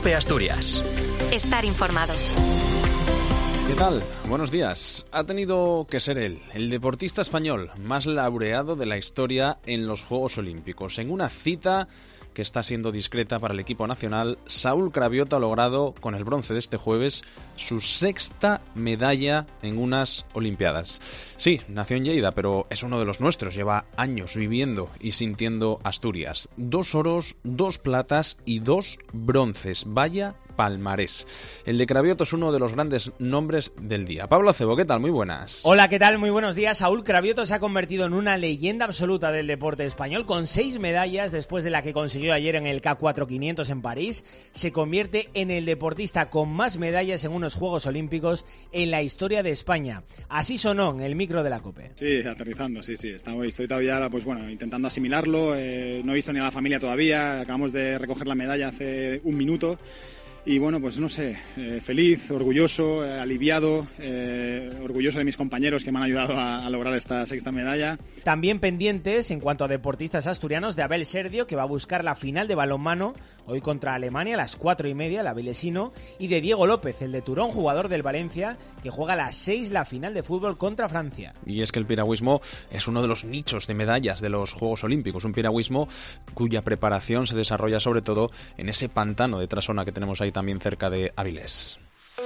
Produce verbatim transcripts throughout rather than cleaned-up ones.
COPE Asturias. Estar informado. ¿Qué tal? Buenos días. Ha tenido que ser él, el deportista español más laureado de la historia en los Juegos Olímpicos. En una cita que está siendo discreta para el equipo nacional, Saúl Craviotto ha logrado, con el bronce de este jueves, su sexta medalla en unas Olimpiadas. Sí, nació en Lleida, pero es uno de los nuestros. Lleva años viviendo y sintiendo Asturias. Dos oros, dos platas y dos bronces. Vaya palmarés. El de Craviotto es uno de los grandes nombres del día. Pablo Acebo, ¿qué tal? Muy buenas. Hola, ¿qué tal? Muy buenos días. Saúl Craviotto se ha convertido en una leyenda absoluta del deporte español, con seis medallas después de la que consiguió ayer en el K cuatro quinientos en París. Se convierte en el deportista con más medallas en unos Juegos Olímpicos en la historia de España. Así sonó en el micro de la COPE. Sí, aterrizando, sí, sí. Estoy, estoy todavía, pues bueno, intentando asimilarlo. Eh, no he visto ni a la familia todavía. Acabamos de recoger la medalla hace un minuto. Y bueno, pues no sé, eh, feliz, orgulloso, eh, aliviado, eh, orgulloso de mis compañeros que me han ayudado a, a lograr esta sexta medalla. También pendientes, en cuanto a deportistas asturianos, de Abel Serdio, que va a buscar la final de balonmano hoy contra Alemania a las cuatro y media, el avilesino, y de Diego López, el de Turón, jugador del Valencia, que juega a las seis la final de fútbol contra Francia. Y es que el piragüismo es uno de los nichos de medallas de los Juegos Olímpicos, un piragüismo cuya preparación se desarrolla sobre todo en ese pantano de Trasona que tenemos ahí también cerca de Avilés.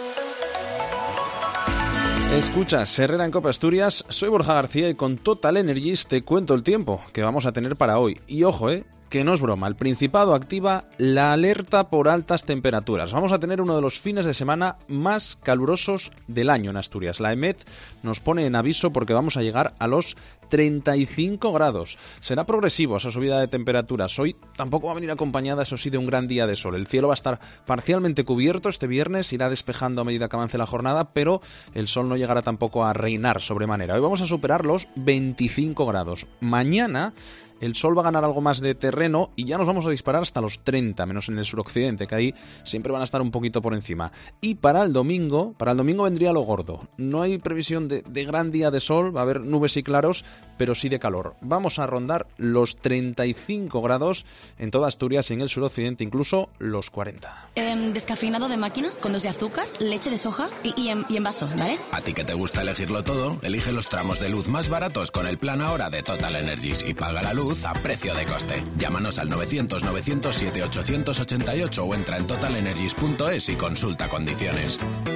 Escuchas Herrera en COPE Asturias, soy Borja García y con Total Energies te cuento el tiempo que vamos a tener para hoy. Y ojo, eh, que no es broma, el Principado activa la alerta por altas temperaturas. Vamos a tener uno de los fines de semana más calurosos del año en Asturias. La EMET nos pone en aviso porque vamos a llegar a los treinta y cinco grados. Será progresivo esa subida de temperaturas. Hoy tampoco va a venir acompañada, eso sí, de un gran día de sol. El cielo va a estar parcialmente cubierto este viernes, irá despejando a medida que avance la jornada, pero el sol no llegará tampoco a reinar sobremanera. Hoy vamos a superar los veinticinco grados. Mañana el sol va a ganar algo más de terreno y ya nos vamos a disparar hasta los treinta, menos en el suroccidente, que ahí siempre van a estar un poquito por encima. Y para el domingo, para el domingo vendría lo gordo. No hay previsión de, de gran día de sol, va a haber nubes y claros, pero sí de calor. Vamos a rondar los treinta y cinco grados en toda Asturias y en el suroccidente incluso los cuarenta. Eh, descafeinado de máquina, con dos de azúcar, leche de soja y, y, en, y en vaso, ¿vale? A ti que te gusta elegirlo todo, elige los tramos de luz más baratos con el plan ahora de Total Energies y paga la luz a precio de coste. Llámanos al novecientos novecientos siete ochocientos ochenta y ocho o entra en total energies punto es y consulta condiciones.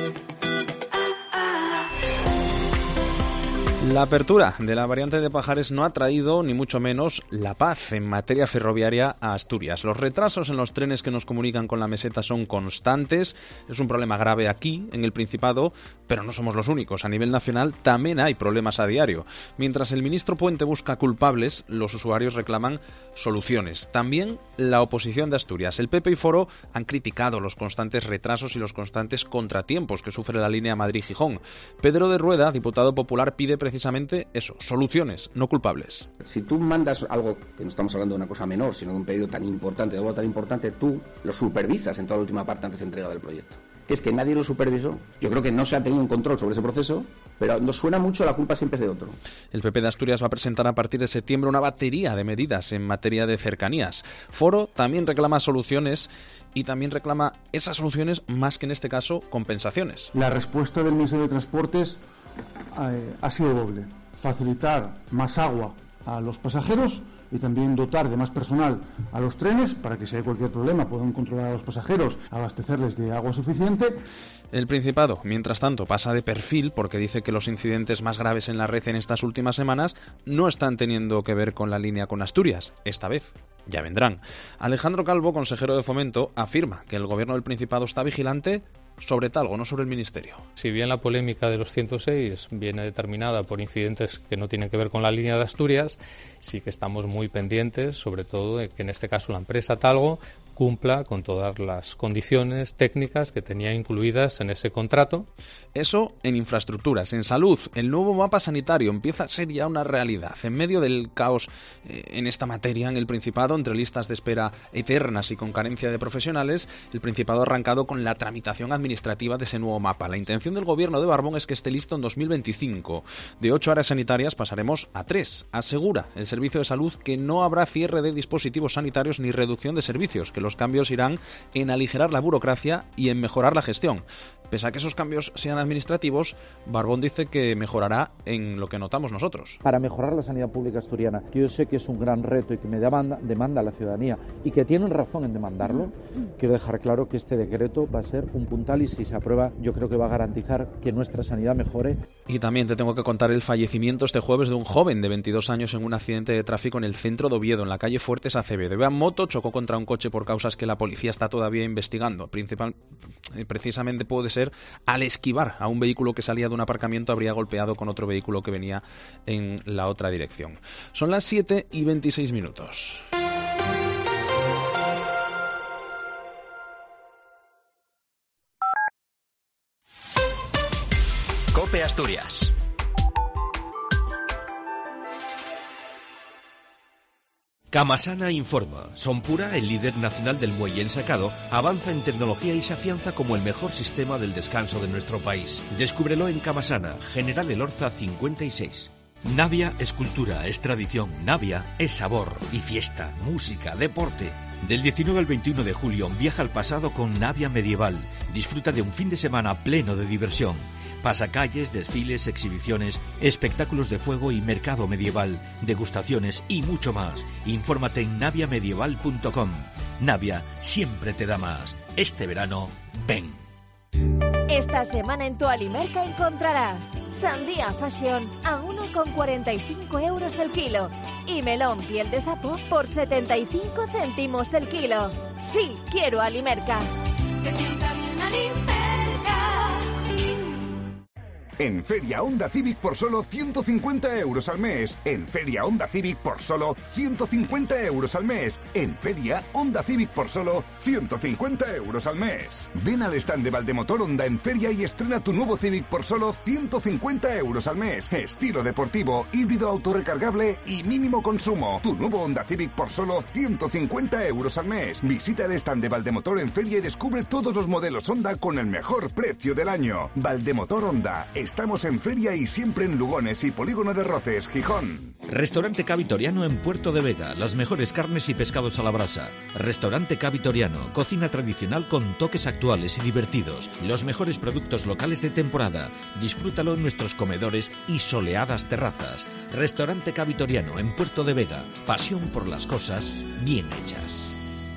La apertura de la variante de Pajares no ha traído, ni mucho menos, la paz en materia ferroviaria a Asturias. Los retrasos en los trenes que nos comunican con la meseta son constantes. Es un problema grave aquí, en el Principado, pero no somos los únicos. A nivel nacional también hay problemas a diario. Mientras el ministro Puente busca culpables, los usuarios reclaman soluciones. También la oposición de Asturias. El P P y Foro han criticado los constantes retrasos y los constantes contratiempos que sufre la línea Madrid-Gijón. Pedro de Rueda, diputado popular, pide precisamente Precisamente eso, soluciones, no culpables. Si tú mandas algo, que no estamos hablando de una cosa menor, sino de un pedido tan importante, de algo tan importante, tú lo supervisas en toda la última parte antes de entrega del proyecto. Que es que nadie lo supervisó. Yo creo que no se ha tenido un control sobre ese proceso, pero nos suena mucho, la culpa siempre es de otro. El P P de Asturias va a presentar a partir de septiembre una batería de medidas en materia de cercanías. Foro también reclama soluciones y también reclama esas soluciones más que en este caso compensaciones. La respuesta del Ministerio de Transportes eh, ha sido doble: facilitar más agua a los pasajeros y también dotar de más personal a los trenes para que si hay cualquier problema puedan controlar a los pasajeros, abastecerles de agua suficiente. El Principado, mientras tanto, pasa de perfil porque dice que los incidentes más graves en la red en estas últimas semanas no están teniendo que ver con la línea con Asturias, esta vez. Ya vendrán. Alejandro Calvo, consejero de Fomento, afirma que el gobierno del Principado está vigilante sobre Talgo, no sobre el Ministerio. Si bien la polémica de los ciento seis viene determinada por incidentes que no tienen que ver con la línea de Asturias, sí que estamos muy pendientes, sobre todo de que en este caso la empresa Talgo cumpla con todas las condiciones técnicas que tenía incluidas en ese contrato. Eso en infraestructuras. En salud, el nuevo mapa sanitario empieza a ser ya una realidad. En medio del caos eh, en esta materia en el Principado, entre listas de espera eternas y con carencia de profesionales, el Principado ha arrancado con la tramitación administrativa de ese nuevo mapa. La intención del gobierno de Barbón es que esté listo en dos mil veinticinco. De ocho áreas sanitarias pasaremos a tres. Asegura el Servicio de Salud que no habrá cierre de dispositivos sanitarios ni reducción de servicios, que los cambios irán en aligerar la burocracia y en mejorar la gestión. Pese a que esos cambios sean administrativos, Barbón dice que mejorará en lo que notamos nosotros. Para mejorar la sanidad pública asturiana, que yo sé que es un gran reto y que me demanda, demanda la ciudadanía y que tienen razón en demandarlo, quiero dejar claro que este decreto va a ser un puntal y si se aprueba yo creo que va a garantizar que nuestra sanidad mejore. Y también te tengo que contar el fallecimiento este jueves de un joven de veintidós años en un accidente de tráfico en el centro de Oviedo, en la calle Fuertes Acevedo. Iba en moto, chocó contra un coche por causas que la policía está todavía investigando. Principal, precisamente puede ser al esquivar a un vehículo que salía de un aparcamiento, habría golpeado con otro vehículo que venía en la otra dirección. Son las siete y veintiséis minutos. COPE Asturias. Camasana informa. Sonpura, el líder nacional del muelle ensacado, avanza en tecnología y se afianza como el mejor sistema del descanso de nuestro país. Descúbrelo en Camasana, General Elorza cincuenta y seis. Navia es cultura, es tradición. Navia es sabor y fiesta, música, deporte. Del diecinueve al veintiuno de julio, viaja al pasado con Navia Medieval. Disfruta de un fin de semana pleno de diversión. Pasacalles, desfiles, exhibiciones, espectáculos de fuego y mercado medieval, degustaciones y mucho más. Infórmate en navia medieval punto com. Navia siempre te da más. Este verano, ven. Esta semana en tu Alimerca encontrarás sandía Fashion a uno con cuarenta y cinco euros el kilo y melón piel de sapo por setenta y cinco céntimos el kilo. Sí, quiero Alimerca. Que sienta bien Alimerca. En Feria Honda Civic por solo ciento cincuenta euros al mes. En Feria Honda Civic por solo ciento cincuenta euros al mes. En Feria Honda Civic por solo ciento cincuenta euros al mes. Ven al stand de Valdemotor Honda en Feria y estrena tu nuevo Civic por solo ciento cincuenta euros al mes. Estilo deportivo, híbrido autorrecargable y mínimo consumo. Tu nuevo Honda Civic por solo ciento cincuenta euros al mes. Visita el stand de Valdemotor en Feria y descubre todos los modelos Honda con el mejor precio del año. Valdemotor Honda. Estamos en Feria y siempre en Lugones y Polígono de Roces, Gijón. Restaurante Cavitoriano en Puerto de Vega. Las mejores carnes y pescados a la brasa. Restaurante Cavitoriano. Cocina tradicional con toques actuales y divertidos. Los mejores productos locales de temporada. Disfrútalo en nuestros comedores y soleadas terrazas. Restaurante Cavitoriano en Puerto de Vega. Pasión por las cosas bien hechas.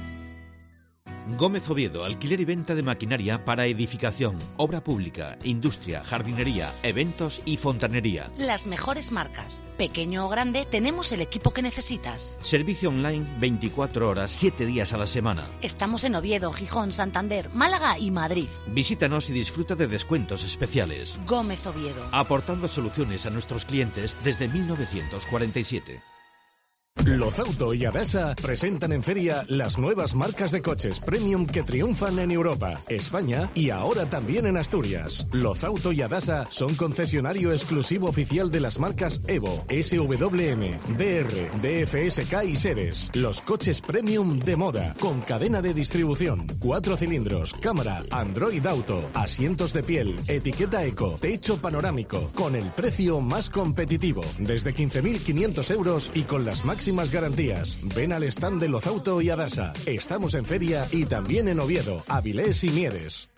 Gómez Oviedo, alquiler y venta de maquinaria para edificación, obra pública, industria, jardinería, eventos y fontanería. Las mejores marcas. Pequeño o grande, tenemos el equipo que necesitas. Servicio online veinticuatro horas, siete días a la semana. Estamos en Oviedo, Gijón, Santander, Málaga y Madrid. Visítanos y disfruta de descuentos especiales. Gómez Oviedo. Aportando soluciones a nuestros clientes desde mil novecientos cuarenta y siete. Lozauto y Adasa presentan en feria las nuevas marcas de coches premium que triunfan en Europa, España y ahora también en Asturias. Lozauto y Adasa son concesionario exclusivo oficial de las marcas Evo, S W M, D R, D F S K y Seres. Los coches premium de moda, con cadena de distribución, cuatro cilindros, cámara, Android Auto, asientos de piel, etiqueta eco, techo panorámico, con el precio más competitivo, desde quince mil quinientos euros y con las máximas Máximas garantías. Ven al stand de Lozauto y Adasa. Estamos en Feria y también en Oviedo, Avilés y Mieres.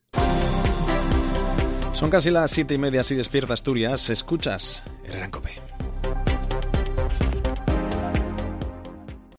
Son casi las siete y media, si despierta Asturias. Escuchas Herrera en COPE.